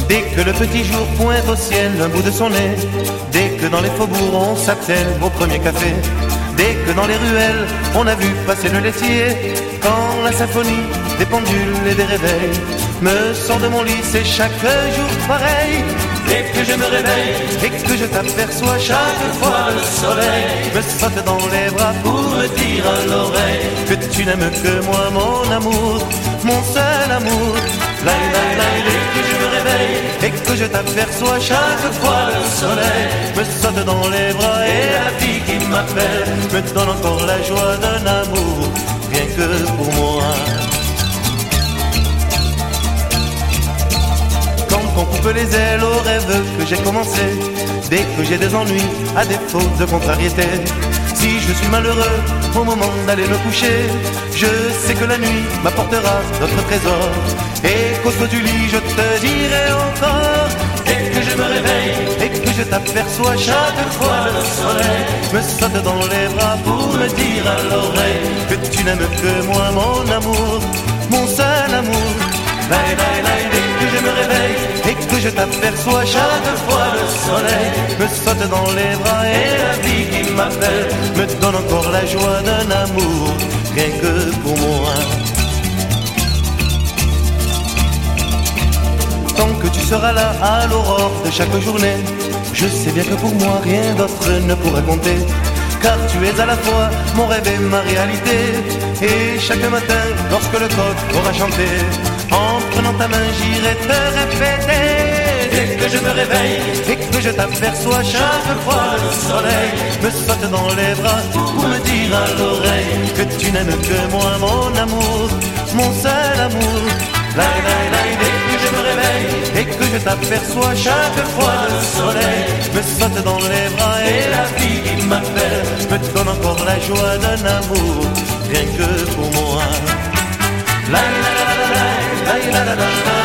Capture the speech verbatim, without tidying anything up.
Dès que le petit jour pointe au ciel un bout de son nez, dès que dans les faubourgs on s'attelle au premier café, dès que dans les ruelles on a vu passer le laitier, quand la symphonie des pendules et des réveils me sort de mon lit, c'est chaque jour pareil. Dès que je me réveille et que je t'aperçois, chaque fois le soleil me saute dans les bras pour me dire à l'oreille que tu n'aimes que moi, mon amour, mon seul amour. Laï, laï, laï, dès que je me réveille et que je t'aperçois, chaque fois le soleil me saute dans les bras et la vie qui m'appelle me donne encore la joie d'un amour, rien que pour moi. Quand on coupe les ailes aux rêves que j'ai commencé, dès que j'ai des ennuis, à défaut de contrariété, si je suis malheureux au moment d'aller me coucher, je sais que la nuit m'apportera notre trésor, et qu'au saut du lit je te dirai encore. Dès que je me réveille et que je t'aperçois, chaque fois le soleil me saute dans les bras pour me dire à l'oreille que tu n'aimes que moi, mon amour, mon seul amour. Laï, laï, laï, dès que je me réveille et que je t'aperçois, chaque fois le soleil me saute dans les bras et la vie qui m'appelle me donne encore la joie d'un amour, rien que pour moi. Tant que tu seras là à l'aurore de chaque journée, je sais bien que pour moi rien d'autre ne pourra compter, car tu es à la fois mon rêve et ma réalité. Et chaque matin, lorsque le coq aura chanté, en prenant ta main j'irai te répéter. Dès que je me réveille et que je t'aperçois, chaque fois le soleil me saute dans les bras pour me dire à l'oreille que tu n'aimes que moi, mon amour, mon seul amour. Laï, laï, laï, dès que je me réveille et que je t'aperçois, chaque fois le soleil me saute dans les bras et la vie qui m'appelle me donne encore la joie d'un amour, rien que pour moi. Laï, laï, laï, laï, laï, laï, laï, laï.